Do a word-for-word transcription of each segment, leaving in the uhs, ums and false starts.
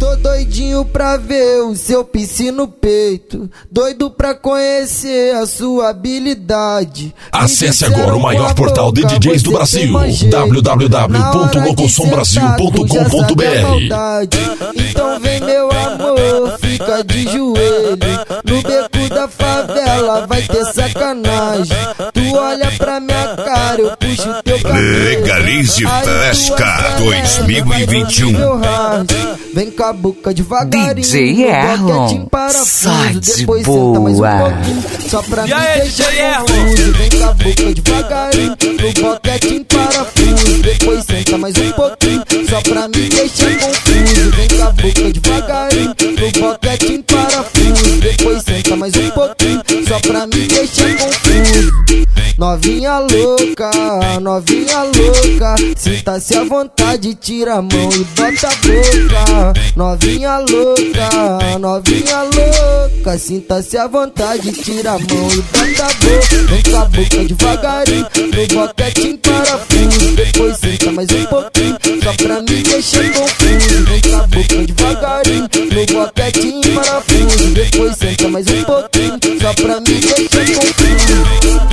Tô doidinho pra ver o seu piercing no peito, doido pra conhecer a sua habilidade. Acesse agora o maior portal de D Js do Brasil, w w w ponto locosom brasil ponto com ponto b r. Então vem meu amor, fica de joelho, no beco da favela vai ter sacanagem. Tu olha pra minha cara, eu puxo teu cabelo. Legalize Fresca dois mil e vinte e um. Vem com a boca devagarinho, D J Erlon, só de depois boa. senta mais um pouquinho, só pra me aí, deixar D J confuso. Vem com a boca devagarinho, no boquete em parafuso, depois senta mais um pouquinho, só pra me deixar confuso. Vem com a boca devagarinho, no boquete em parafuso, depois senta mais um pouquinho, só pra me deixar confuso. Novinha louca, novinha louca, sinta-se à vontade, tira a mão e bota a boca. Novinha louca, novinha louca, sinta-se à vontade, tira a mão e bota a boca. Vem com a boca devagarinho, no boquete em parafuso, depois senta mais um pouquinho, só pra me deixar confuso. Vem com a boca devagarinho, no boquete em parafuso, depois senta mais um pouquinho, só pra me deixar confuso.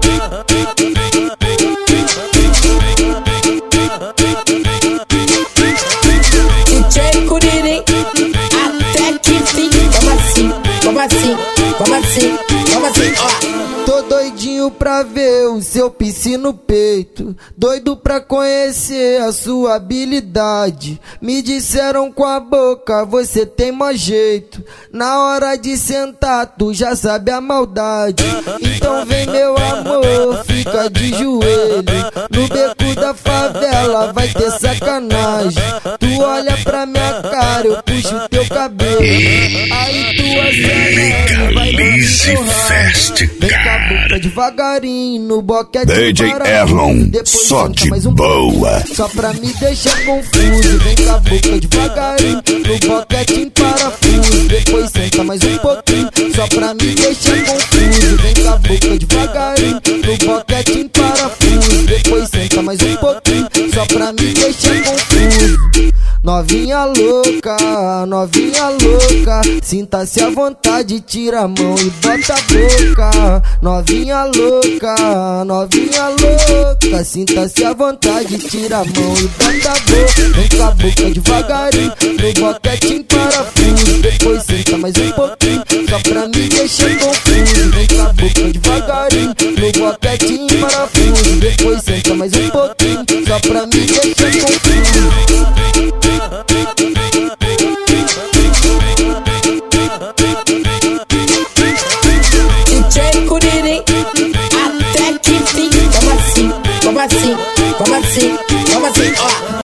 D J Curirim, até que fim. Como assim, como assim, como assim, como assim, ó. Tô doidinho pra ver o seu piercing no peito, doido pra conhecer a sua habilidade. Me disseram com a boca, você tem mais jeito, na hora de sentar tu já sabe a maldade. Então vem meu amor, fica de joelho, no beco da favela vai ter sacanagem. Tu olha pra minha cara, eu puxo teu cabelo, aí tu acelera, vai Legalize Fresca. boca devagarinho, no boquete D J Erlon, só de mais um boa. Só pra me deixar confuso. Vem com a boca devagarinho, no boquete em parafuso, depois senta mais um pouquinho, só pra me deixar confuso. Vem com a boca devagarinho, no boquete em parafuso, depois senta mais um pouquinho, só pra me deixar confuso. Novinha louca, novinha louca, sinta-se à vontade, tira a mão e bota a boca. Novinha louca, novinha louca, sinta-se à vontade, tira a mão e bota a boca. Vem com a boca devagarinho, no boquete em parafuso, depois senta mais um pouquinho, só pra me deixar confuso. Vem com a boca devagarinho, no boquete em parafuso, depois senta mais um pouquinho, só pra me deixar confuso. D J Curirim, até que fim. Como assim, como assim, como assim, como assim, ó.